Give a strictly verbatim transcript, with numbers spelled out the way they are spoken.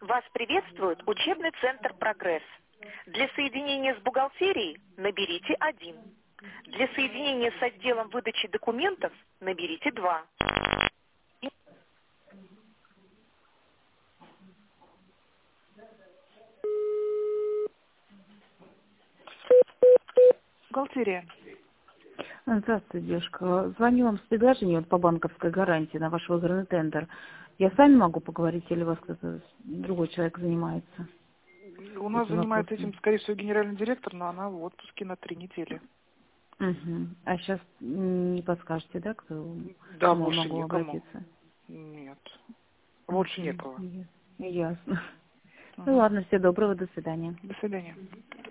Вас приветствует учебный центр «Прогресс». Для соединения с бухгалтерией наберите один. Для соединения с отделом выдачи документов наберите два. Бухгалтерия. Здравствуйте, девушка. Звоню вам с предложением вот по банковской гарантии на ваш выигранный тендер. Я с вами могу поговорить или у вас кто-то другой человек занимается У нас этим занимается вопросом? этим, скорее всего, генеральный директор, но она в отпуске на три недели. Угу. А сейчас не подскажете, да, кто, к Да, кому я больше могу некому. обратиться? Нет. Больше Угу. некого. Ясно. Ну Угу. ладно, всего доброго, до свидания. До свидания.